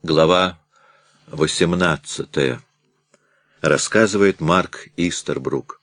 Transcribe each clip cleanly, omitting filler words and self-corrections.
Глава 18. Рассказывает Марк Истербрук.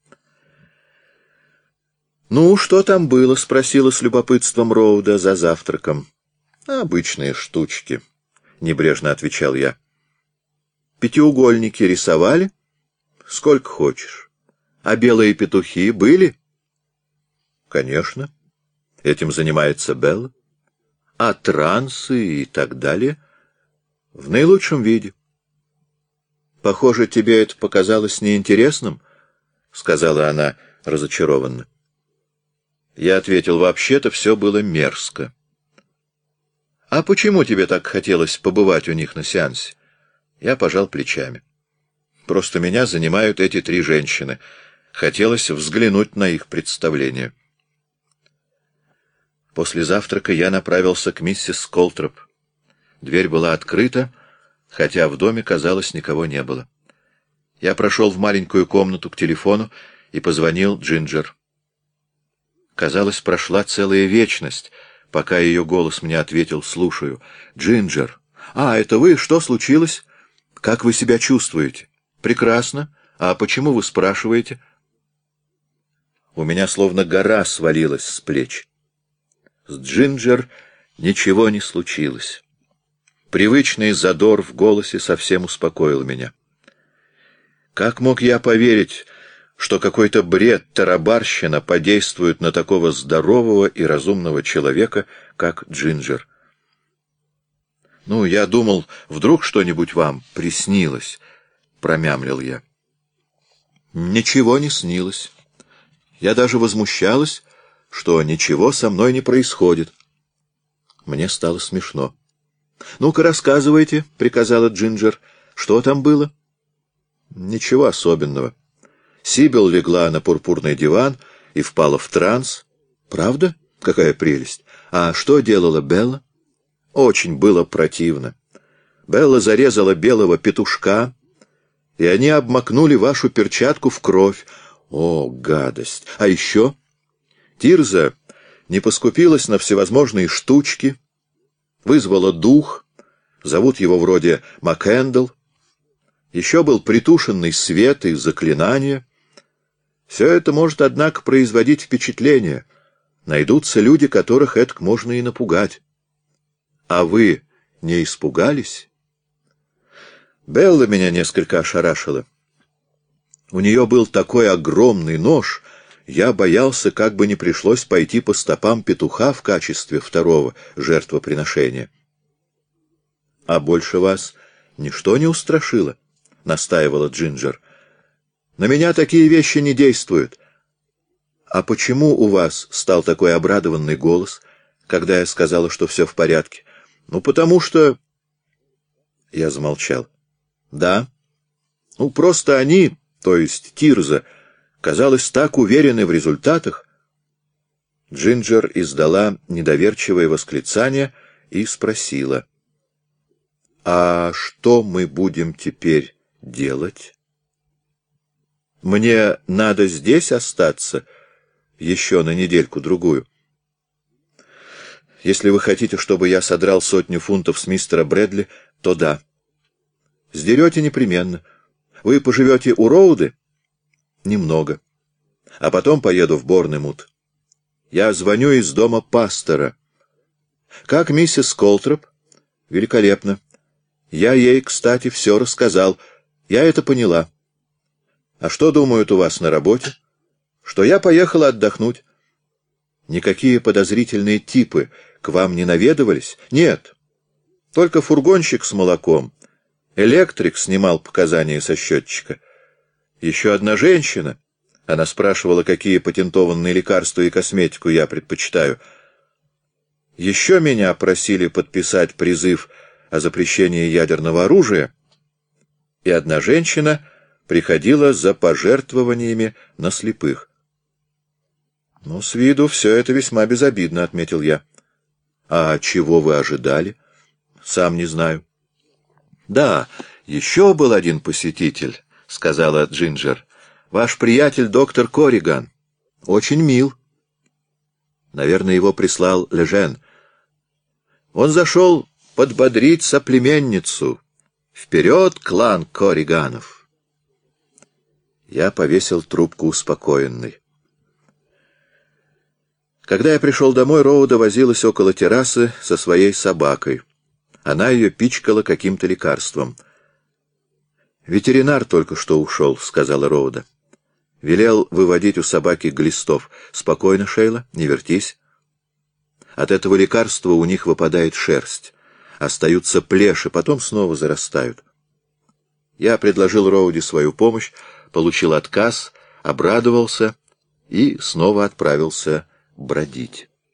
«Ну, что там было?» — спросила с любопытством Роуда за завтраком. «Обычные штучки», — небрежно отвечал я. «Пятиугольники рисовали? Сколько хочешь. А белые петухи были?» «Конечно. Этим занимается Белла. А трансы и так далее?» «В наилучшем виде». «Похоже, тебе это показалось неинтересным?» — сказала она разочарованно. Я ответил: «Вообще-то все было мерзко». «А почему тебе так хотелось побывать у них на сеансе?» Я пожал плечами. «Просто меня занимают эти три женщины. Хотелось взглянуть на их представление». После завтрака я направился к миссис Колтроп. Дверь была открыта, хотя в доме, казалось, никого не было. Я прошел в маленькую комнату к телефону и позвонил Джинджер. Казалось, прошла целая вечность, пока ее голос мне ответил: «Слушаю». «Джинджер». «А, это вы? Что случилось? Как вы себя чувствуете?» «Прекрасно. А почему вы спрашиваете?» У меня словно гора свалилась с плеч. С Джинджер ничего не случилось. Привычный задор в голосе совсем успокоил меня. Как мог я поверить, что какой-то бред-тарабарщина подействует на такого здорового и разумного человека, как Джинджер? «Ну, я думал, вдруг что-нибудь вам приснилось», — промямлил я. «Ничего не снилось. Я даже возмущалась, что ничего со мной не происходит». Мне стало смешно. «Ну-ка, рассказывайте», — приказала Джинджер. «Что там было?» «Ничего особенного. Сибил легла на пурпурный диван и впала в транс». «Правда? Какая прелесть! А что делала Белла?» «Очень было противно. Белла зарезала белого петушка, и они обмакнули вашу перчатку в кровь. О, гадость! А еще Тирза не поскупилась на всевозможные штучки, вызвала дух, зовут его вроде Макэндл. Еще был притушенный свет и заклинания. Все это может, однако, производить впечатление. Найдутся люди, которых этак можно и напугать. А вы не испугались?» Белла меня несколько ошарашила. У нее был такой огромный нож, я боялся, как бы не пришлось пойти по стопам петуха в качестве второго жертвоприношения. — А больше вас ничто не устрашило? — настаивала Джинджер. — На меня такие вещи не действуют. — А почему у вас стал такой обрадованный голос, когда я сказала, что все в порядке? — Ну, потому что... Я замолчал. — Да. Ну, просто они, то есть Тирза, казалось, так уверены в результатах. Джинджер издала недоверчивое восклицание и спросила: «А что мы будем теперь делать? Мне надо здесь остаться еще на недельку-другую. Если вы хотите, чтобы я содрал 100 фунтов с мистера Брэдли, то да. Сдерете непременно. Вы поживете у Роуды? Немного. А потом поеду в Борнемут. Я звоню из дома пастора. Как миссис Колтроп? Великолепно. Я ей, кстати, все рассказал. Я это поняла. А что думают у вас на работе? Что я поехала отдохнуть. Никакие подозрительные типы к вам не наведывались? Нет. Только фургонщик с молоком. Электрик снимал показания со счетчика. Еще одна женщина. Она спрашивала, какие патентованные лекарства и косметику я предпочитаю. Еще меня просили подписать призыв о запрещении ядерного оружия, и одна женщина приходила за пожертвованиями на слепых. «Ну, с виду все это весьма безобидно», — отметил я. «А чего вы ожидали?» «Сам не знаю». «Да, еще был один посетитель», — сказала Джинджер. «Ваш приятель доктор Корриган. Очень мил». Наверное, его прислал Лежен. Он зашел подбодрить соплеменницу. Вперед, клан Корриганов! Я повесил трубку успокоенный. Когда я пришел домой, Роуда возилась около террасы со своей собакой. Она ее пичкала каким-то лекарством. «Ветеринар только что ушел», — сказала Роуда. «Велел выводить у собаки глистов. Спокойно, Шейла, не вертись. От этого лекарства у них выпадает шерсть. Остаются плеши, потом снова зарастают». Я предложил Роуде свою помощь, получил отказ, обрадовался и снова отправился бродить.